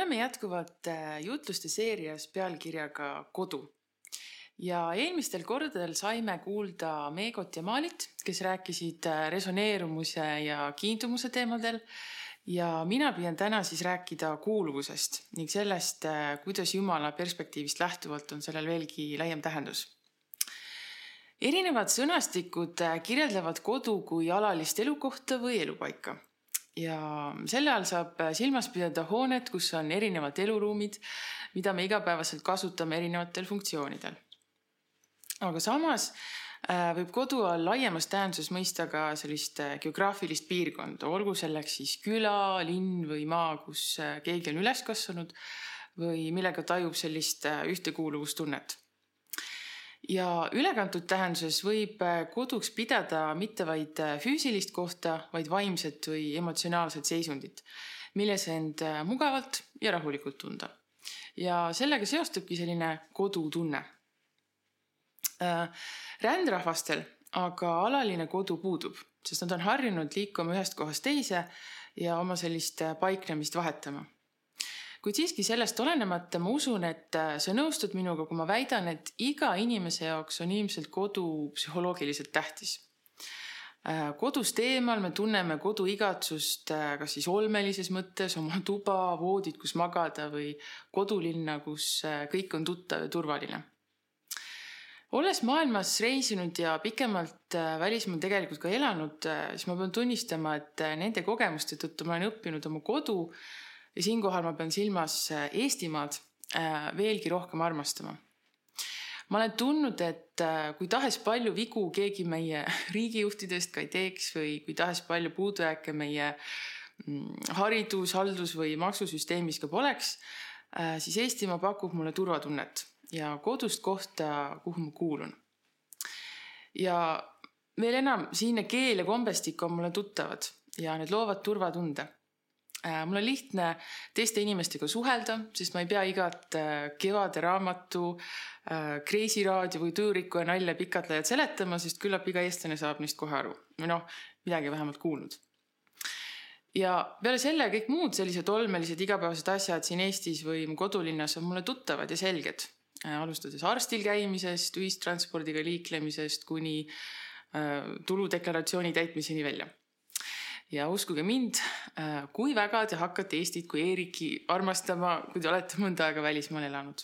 oleme jätkuvalt jutluste seerias pealkirjaga Kodu. Ja eelmistel kordadel saime kuulda Meegot ja Maalit, kes rääkisid resoneerumuse ja kiindumuse teemadel. Ja mina püüan täna siis rääkida kuuluvusest ning sellest, kuidas Jumala perspektiivist lähtuvalt on sellel veelgi laiem tähendus. Erinevad sõnastikud kirjeldavad kodu kui alalist elukohta või elupaika. Ja selle all saab silmas pidada hoonet, kus on erinevad eluruumid, mida me igapäevaselt kasutame erinevatel funktsioonidel. Aga samas võib kodu all laiemas tähenduses mõista ka sellist geograafilist piirkonda, olgu selleks siis küla, linn või maa, kus keegi on üles kasvanud või millega tajub sellist ühtekuuluvustunnet. Ja ülekantud tähenduses võib koduks pidada mitte vaid füüsilist kohta, vaid vaimset või emotsionaalset seisundit, milles end mugavalt ja rahulikult tunda. Ja sellega seostubki selline kodutunne. Rändrahvastel aga alaline kodu puudub, sest nad on harjunud liikuma ühest kohast teise ja oma sellist paiknemist vahetama. Kuid siiski sellest olenemata ma usun, et sa nõustud minuga, kui ma väidan, et iga inimese jaoks on ilmselt kodu psühholoogiliselt tähtis. Kodust eemal me tunneme kodu igatsust kas siis olmelises mõttes, oma tuba, voodid, kus magada või kodulinna, kus kõik on tuttav ja turvaline. Olles maailmas reisinud ja pikemalt välismaal tegelikult ka elanud, siis ma pean tunnistama, et nende kogemuste tõttu ma olen õppinud oma kodu ja siinkohal ma pean silmas Eestimaad veelgi rohkem armastama. Ma olen tundnud, et kui tahes palju vigu keegi meie riigijuhtidest ka ei teeks või kui tahes palju puudujääke meie haridus, haldus või maksusüsteemis ka poleks, siis Eestimaa pakub mulle turvatunnet ja kodust kohta, kuhu ma kuulun. Ja veel enam, siinne keel ja kombestik on mulle tuttavad ja need loovad turvatunde. Mul on lihtne teiste inimestega suhelda, sest ma ei pea igat kevade raamatu, kreisiraadio või töörikku ja nalja pikatlejad seletama, sest küllap iga eestlane saab neist kohe aru. Või midagi vähemalt kuulnud. Ja peale selle kõik muud sellised olmelised igapäevased asjad siin Eestis või mu kodulinnas on mulle tuttavad ja selged. Alustades arstil käimisest, ühistranspordiga liiklemisest kuni tuludeklaratsiooni täitmiseni välja. Ja uskuge mind, kui väga te hakkate Eestit kui Eeriki armastama, kui te olete mõnda aega välismaal elanud.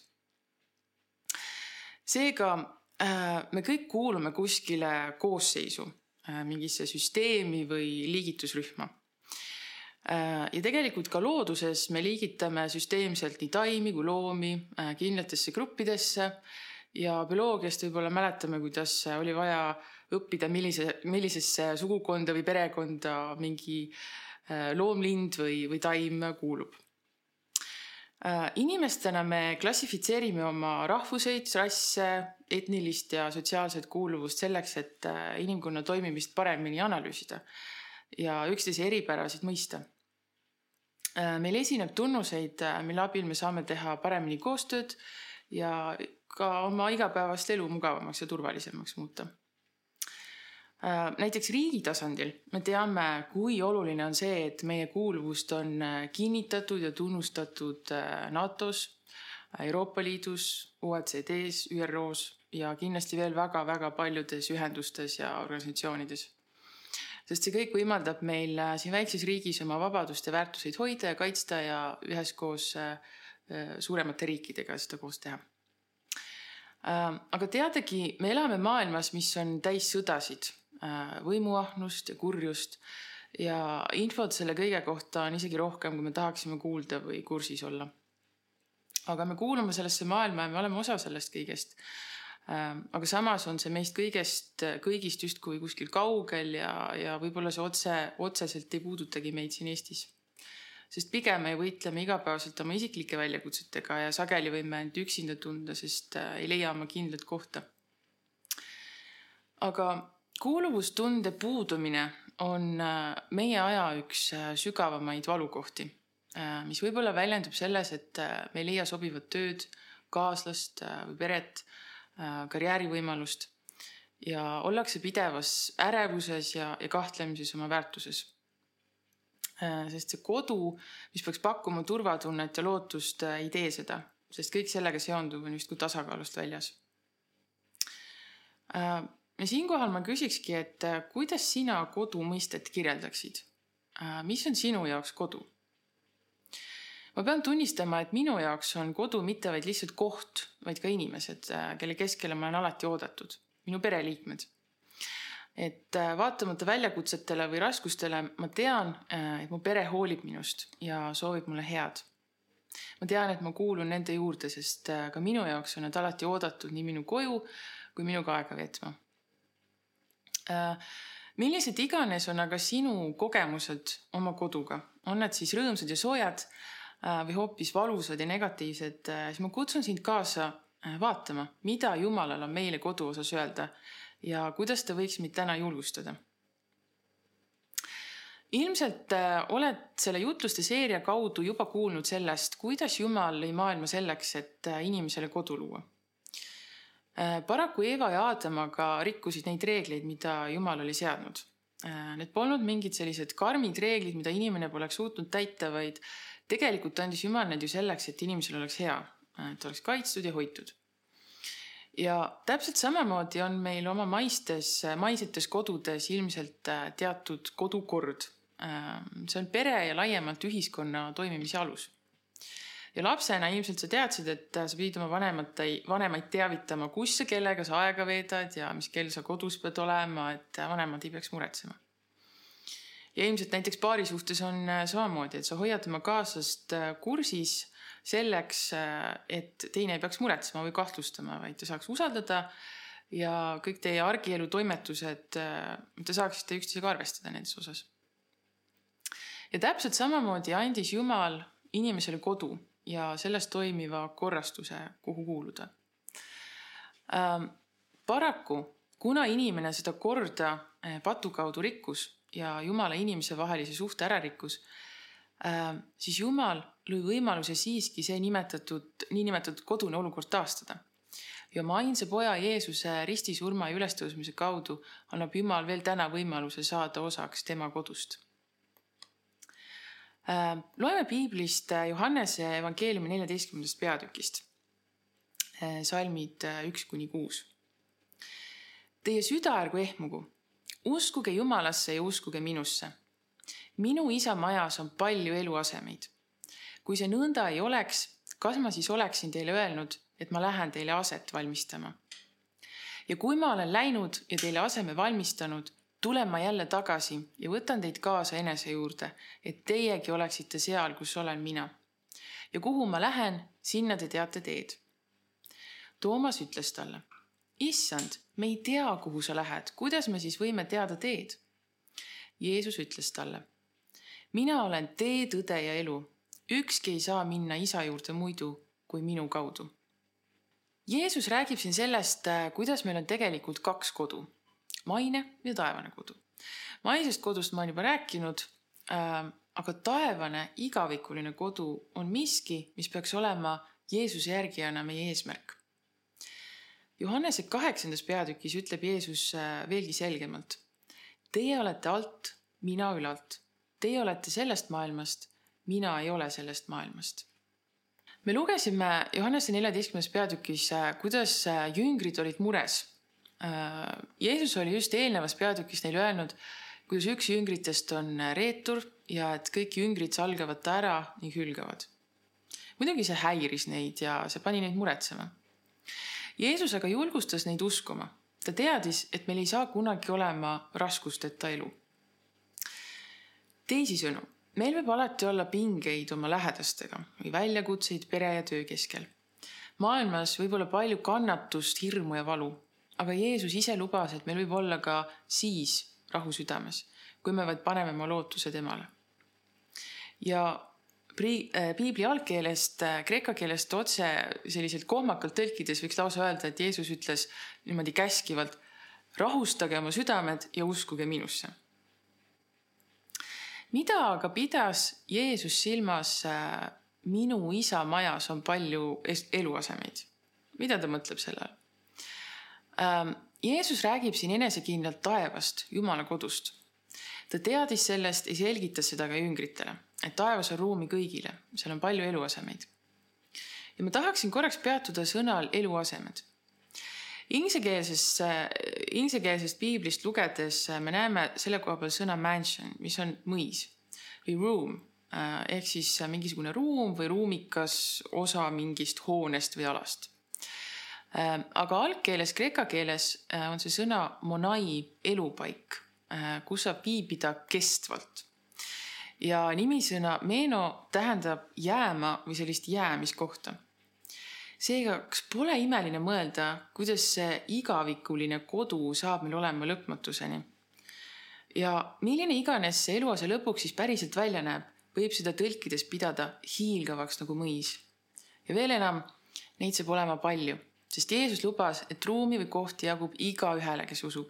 Seega me kõik kuulume kuskile koosseisu, mingisse süsteemi või liigitusrühma. Ja tegelikult ka looduses me liigitame süsteemselt nii taimi kui loomi kindlatesse gruppidesse ja bioloogiast võib-olla mäletame, kuidas oli vaja õppida, millisesse sugukonda või perekonda mingi loomlind või taim kuulub. Inimestena me klassifitseerime oma rahvuseid, rasse, etnilist ja sotsiaalset kuuluvust selleks, et inimkonna toimimist paremini analüüsida ja üksteise eripärasid mõista. Meil esineb tunnuseid, mille abil me saame teha paremini koostööd ja ka oma igapäevast elu mugavamaks ja turvalisemaks muuta. Näiteks riigi tasandil me teame, kui oluline on see, et meie kuuluvust on kinnitatud ja tunnustatud NATO-s, Euroopa Liidus, OECD-s, ÜRO-s ja kindlasti veel väga-väga paljudes ühendustes ja organisatsioonides. Sest see kõik võimaldab meil siin väikses riigis oma vabadust ja väärtuseid hoida ja kaitsta ja üheskoos suuremate riikidega seda koos teha. Aga teadagi, me elame maailmas, mis on täis sõdasid, võimuahnust ja kurjust ja infot selle kõige kohta on isegi rohkem, kui me tahaksime kuulda või kursis olla. Aga me kuulume sellesse maailma ja me oleme osa sellest kõigest. Aga samas on see meist kõigist justkui kuskil kaugel ja võib-olla see otseselt ei puudutagi meid siin Eestis. Sest pigem me võitleme igapäevaselt oma isiklike väljakutsetega ja sageli võime end üksinda tunda, sest ei leia oma kindlat kohta. Aga kuuluvustunde puudumine on meie aja üks sügavamaid valukohti, mis võib-olla väljendub selles, et me ei leia sobivat tööd, kaaslast või peret, karjäärivõimalust ja ollakse pidevas ärevuses ja kahtlemises oma väärtuses. Sest see kodu, mis peaks pakkuma turvatunnet ja lootust, ei tee seda, sest kõik sellega seonduv on justkui tasakaalust väljas. Ja siinkohal ma küsikski, et kuidas sina kodu mõistet kirjeldaksid? Mis on sinu jaoks kodu? Ma pean tunnistama, et minu jaoks on kodu mitte vaid lihtsalt koht, vaid ka inimesed, kelle keskele ma olen alati oodatud, minu pereliikmed. Et vaatamata väljakutsetele või raskustele ma tean, et mu pere hoolib minust ja soovib mulle head. Ma tean, et ma kuulun nende juurde, sest ka minu jaoks on nad alati oodatud nii minu koju kui minuga aega veetma. Millised iganes on aga sinu kogemused oma koduga? On nad siis rõõmsad ja soojad või hoopis valusad ja negatiivsed, siis ma kutsun sind kaasa vaatama, mida Jumalal on meile kodu osas öelda ja kuidas ta võiks meid täna julgustada. Ilmselt oled selle jutluste seeria kaudu juba kuulnud sellest, kuidas Jumal lõi maailma selleks, et inimesele kodu luua. Paraku Eeva ja Aadam aga rikkusid neid reegleid, mida Jumal oli seadnud. Need polnud mingid sellised karmid reeglid, mida inimene poleks suutnud täita, vaid tegelikult andis Jumal need ju selleks, et inimesel oleks hea, et oleks kaitstud ja hoitud. Ja täpselt samamoodi on meil oma maisetes kodudes ilmselt teatud kodukord. See on pere ja laiemalt ühiskonna toimimise alus. Ja lapsena ilmselt sa teadsid, et sa pidid oma vanemaid teavitama, kus sa kellega sa aega veedad ja mis kell sa kodus pead olema, et vanemad ei peaks muretsema. Ja ilmselt näiteks paari suhtes on samamoodi, et sa hoiad oma kaaslast kursis selleks, et teine ei peaks muretsema või kahtlustama, vaid ta saaks usaldada ja kõik teie argielu toimetused, te saaksite üksteisega arvestada nendes osas. Ja täpselt samamoodi andis Jumal inimesele kodu ja sellest toimiva korrastuse, kuhu kuuluda. Paraku, kuna inimene seda korda patu kaudu rikkus ja Jumala inimese vahelise suhte ära rikkus, siis Jumal lõi võimaluse siiski see niinimetatud kodune olukord taastada. Ja oma ainsa poja Jeesuse ristisurma ja ülestõusmise kaudu annab Jumal veel täna võimaluse saada osaks tema kodust. Loeme piiblist Johannese evangeeliumi 14. peatükist, salmid 1-6. Teie süda ärgu ehmugu, uskuge Jumalasse ja uskuge minusse. Minu isa majas on palju eluasemeid. Kui see nõnda ei oleks, kas ma siis oleksin teile öelnud, et ma lähen teile aset valmistama? Ja kui ma olen läinud ja teile aseme valmistanud, tulen ma jälle tagasi ja võtan teid kaasa enese juurde, et teiegi oleksite seal, kus olen mina. Ja kuhu ma lähen, sinna te teate teed. Toomas ütles talle, Issand, me ei tea, kuhu sa lähed, kuidas me siis võime teada teed? Jeesus ütles talle, mina olen tee, tõde ja elu. Ükski ei saa minna isa juurde muidu kui minu kaudu. Jeesus räägib siin sellest, kuidas meil on tegelikult 2 kodu. Maine ja taevane kodu. Maisest kodust ma olen juba rääkinud, aga taevane igavikuline kodu on miski, mis peaks olema Jeesuse järgijana meie eesmärk. Johannese 8. peatükis ütleb Jeesus veelgi selgemalt. Teie olete alt, mina ülalt. Teie olete sellest maailmast, mina ei ole sellest maailmast. Me lugesime Johannese 14. peatükis, kuidas jüngrid olid mures. Jeesus oli just eelnevas peatükis neile öelnud, kuidas üks jüngritest on reetur ja et kõik jüngrid salgavad ta ära ning hülgavad. Muidugi see häiris neid ja see pani neid muretsema. Jeesus aga julgustas neid uskuma. Ta teadis, et meil ei saa kunagi olema raskusteta elu. Teisisõnu, meil võib alati olla pingeid oma lähedastega või väljakutseid pere ja töö keskel. Maailmas võib olla palju kannatust, hirmu ja valu. Aga Jeesus ise lubas, et meil võib olla ka siis rahu südames, kui me vaid paneme oma lootuse temale. Ja piibli algkeelest, kreeka keelest otse selliselt kohmakalt tõlkides võiks lausa öelda, et Jeesus ütles niimoodi käskivalt, rahustage oma südamed ja uskuge minusse. Mida aga pidas Jeesus silmas minu isa majas on palju eluasemeid? Mida ta mõtleb sellel? Jeesus räägib siin enesekindlalt taevast, Jumala kodust. Ta teadis sellest ja selgitas seda ka jüngritele, et taevas on ruumi kõigile, seal on palju eluasemeid. Ja ma tahaksin korraks peatuda sõnal eluasemed. Inglisekeelsest piiblist lugedes me näeme selle koha peal sõna mansion, mis on mõis või room, ehk siis mingisugune ruum või ruumikas osa mingist hoonest või alast. Aga algkeeles, kreeka keeles on see sõna monai elupaik, kus saab viibida kestvalt. Ja nimisõna meno tähendab jääma või sellist jäämiskohta. Seega, kas pole imeline mõelda, kuidas see igavikuline kodu saab meil olema lõpmatuseni? Ja milline iganes see eluase lõpuks siis päriselt välja näeb, võib seda tõlkides pidada hiilgavaks nagu mõis. Ja veel enam, neid saab olema palju, sest Jeesus lubas, et ruumi või kohti jagub iga ühele, kes usub.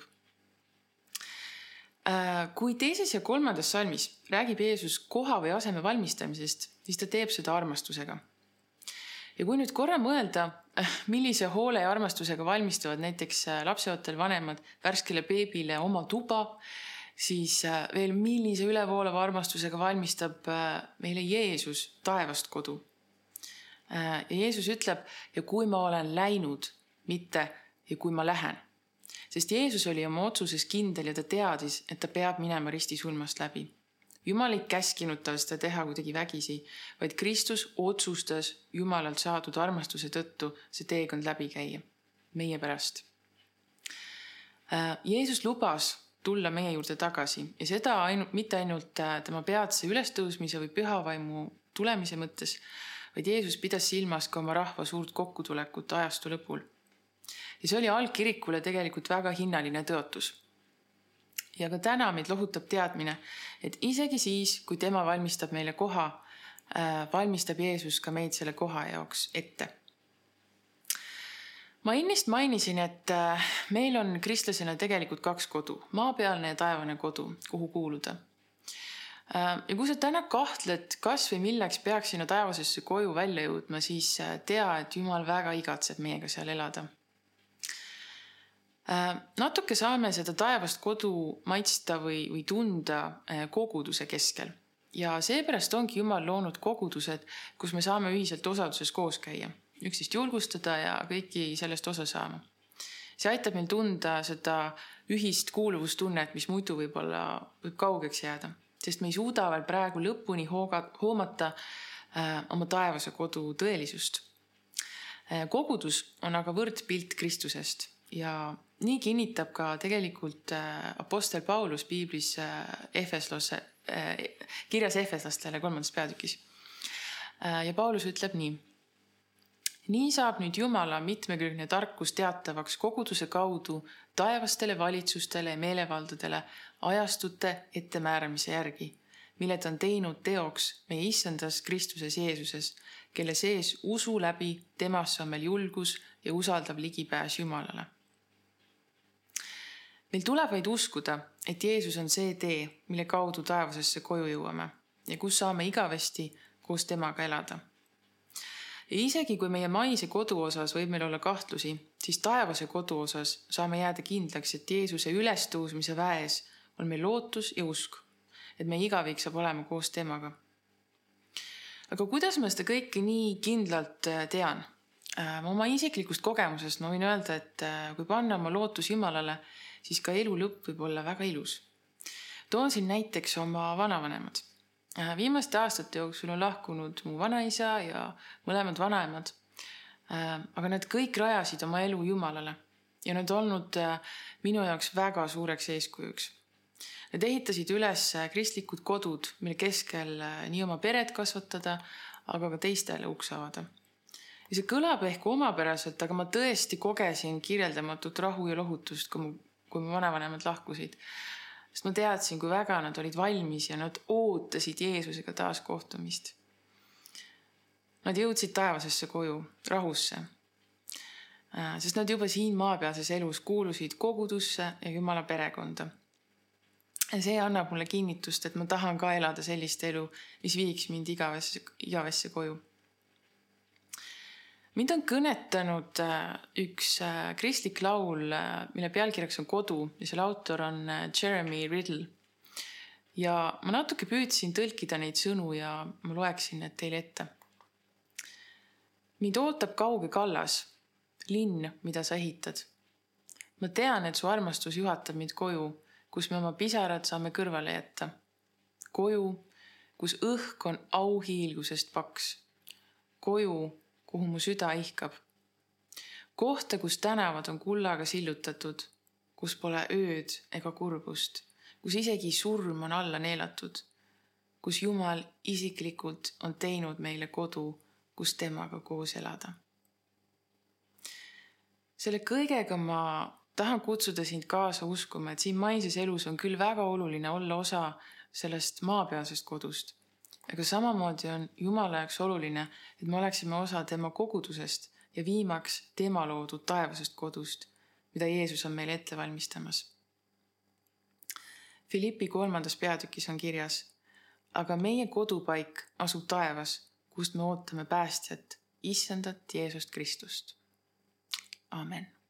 Kui 2. ja 3. salmis räägib Jeesus koha või aseme valmistamisest, siis ta teeb seda armastusega. Ja kui nüüd korra mõelda, millise hoole ja armastusega valmistavad näiteks lapseootel vanemad värskele beebile oma tuba, siis veel millise ülevoolava armastusega valmistab meile Jeesus taevast kodu. Ja Jeesus ütleb, ja kui ma olen läinud, mitte ja kui ma lähen. Sest Jeesus oli oma otsuses kindel ja ta teadis, et ta peab minema ristisulmast läbi. Jumal ei käskinud tal seda teha kuidagi vägisi, vaid Kristus otsustas Jumalalt saadud armastuse tõttu see teekond läbi käia, meie pärast. Jeesus lubas tulla meie juurde tagasi ja seda mitte ainult tema peatse ülestõusmise või pühavaimu tulemise mõttes, vaid Jeesus pidas silmas ka oma rahva suurt kokkutulekut ajastu lõpul. Ja see oli algkirikule tegelikult väga hinnaline tõotus. Ja ka täna meid lohutab teadmine, et isegi siis, kui tema valmistab meile koha, valmistab Jeesus ka meid selle koha jaoks ette. Ma ennist mainisin, et meil on kristlasena tegelikult 2 kodu, maapealne ja taevane kodu, kuhu kuuluda. Ja kui sa täna kahtled, kas või milleks peaks sinna taevasesse koju välja jõudma, siis tea, et Jumal väga igatseb meiega seal elada. Natuke saame seda taevast kodu maitsta või tunda koguduse keskel. Ja seepärast ongi Jumal loonud kogudused, kus me saame ühiselt osaduses koos käia, üksteist julgustada ja kõiki sellest osa saama. See aitab meil tunda seda ühist kuuluvustunnet, mis muidu võib kaugeks jääda, sest me ei suuda veel praegu lõpuni hoomata oma taevase kodu tõelisust. Kogudus on aga võrdpilt Kristusest ja nii kinnitab ka tegelikult apostel Paulus piiblis kirjas Efeslastele 3. peatükis. Ja Paulus ütleb nii. Nii saab nüüd Jumala mitmekülgne tarkus teatavaks koguduse kaudu taevastele valitsustele ja meelevaldadele ajastute ettemääramise järgi, mille ta on teinud teoks meie issandas Kristuses Jeesuses, kelle sees usu läbi temasse on meil julgus ja usaldav ligipääs Jumalale. Meil tuleb vaid uskuda, et Jeesus on see tee, mille kaudu taevasesse koju jõuame ja kus saame igavesti koos temaga elada. Ja isegi kui meie maise kodu osas võib meil olla kahtlusi, siis taevase kodu osas saame jääda kindlaks, et Jeesuse ülestõusmise väes on meil lootus ja usk, et meie igavik saab olema koos temaga. Aga kuidas ma seda kõike nii kindlalt tean? Oma isiklikust kogemusest ma võin öelda, et kui panna oma lootus Jumalale, siis ka elu lõpp võib olla väga ilus. Toon siin näiteks oma vanavanemad. Viimaste aastate jooksul on lahkunud mu vanaisa ja mõlemad vanaemad, aga nad kõik rajasid oma elu Jumalale ja nad olnud minu jaoks väga suureks eeskujuks. Nad ehitasid üles kristlikud kodud, mille keskel nii oma peret kasvatada, aga ka teistele uks avada. Ja see kõlab ehk omapäraselt, aga ma tõesti kogesin kirjeldamatut rahu ja lohutust, kui mu vanavanemad lahkusid. Sest ma teadsin, kui väga nad olid valmis ja nad ootasid Jeesusega taas kohtumist. Nad jõudsid taevasesse koju, rahusse. Sest nad juba siin maapealses elus kuulusid kogudusse ja Jumala perekonda. Ja see annab mulle kinnitust, et ma tahan ka elada sellist elu, mis viiks mind igavesse koju. Mind on kõnetanud üks kristlik laul, mille pealkirjaks on Kodu ja selle autor on Jeremy Riddle. Ja ma natuke püüdsin tõlkida neid sõnu ja ma loeksin need teile ette. Mind ootab kauge kallas, linn, mida sa ehitad. Ma tean, et su armastus juhatab mind koju, kus me oma pisarad saame kõrvale jätta. Koju, kus õhk on auhiilgusest paks. Koju, kuhu mu süda ihkab. Kohta, kus tänavad on kullaga sillutatud, kus pole ööd ega kurbust, kus isegi surm on alla neelatud, kus Jumal isiklikult on teinud meile kodu, kus temaga koos elada. Selle kõigega ma tahan kutsuda sind kaasa uskuma, et siin maises elus on küll väga oluline olla osa sellest maapealsest kodust. Aga samamoodi on Jumala jaoks oluline, et me oleksime osa tema kogudusest ja viimaks tema loodud taevasest kodust, mida Jeesus on meile ette valmistamas. Filippi 3. peatükis on kirjas, aga meie kodupaik asub taevas, kust me ootame päästjat, issandat Jeesust Kristust. Amen.